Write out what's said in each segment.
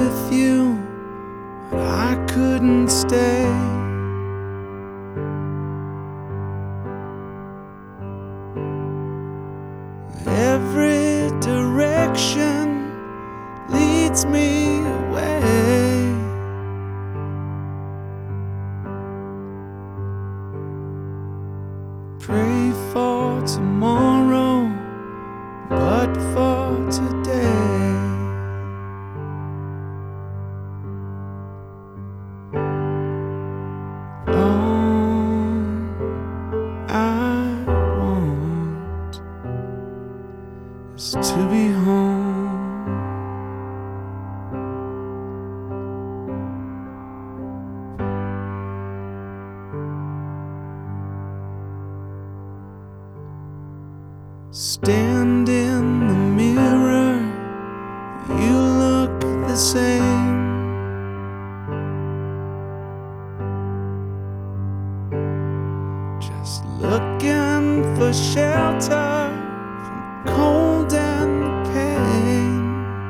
with you, but I couldn't stay. Every direction leads me away. Pray for tomorrow, but for today, all I want is to be home. Stand in the mirror, you look the same. Just looking for shelter from cold and pain.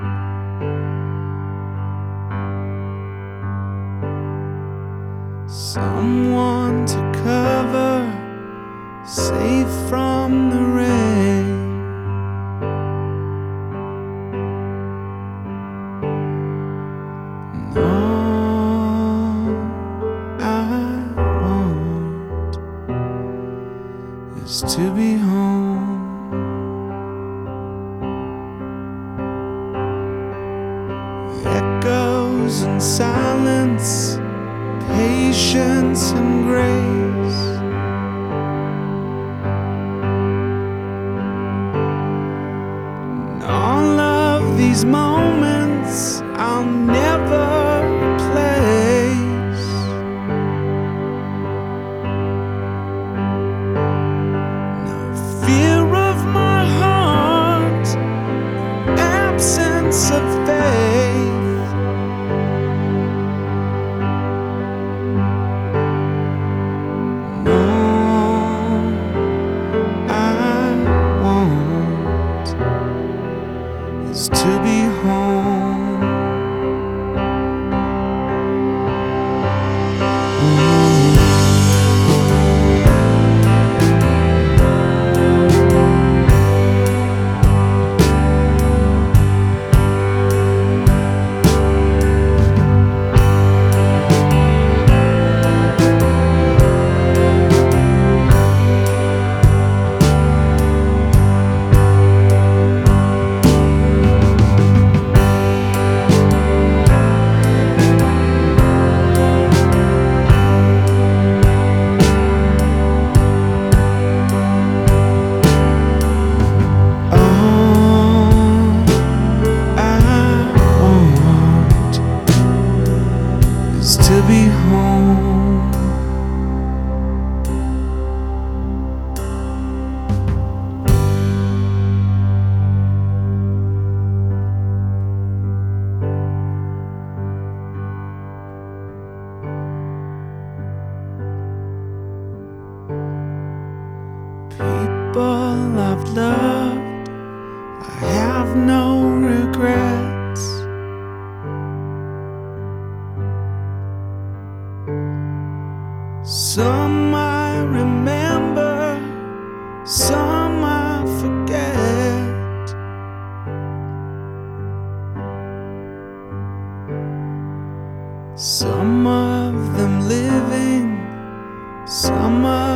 Someone to cover, safe from the rain. And all I want is to be home. Echoes and silence, patience and grace. All of these moments I'll never replace. No fear of my heart, no absence of faith. All I want is to be home. To be home. People I've loved, I have no regrets. Some I remember, some I forget. Some of them living, some of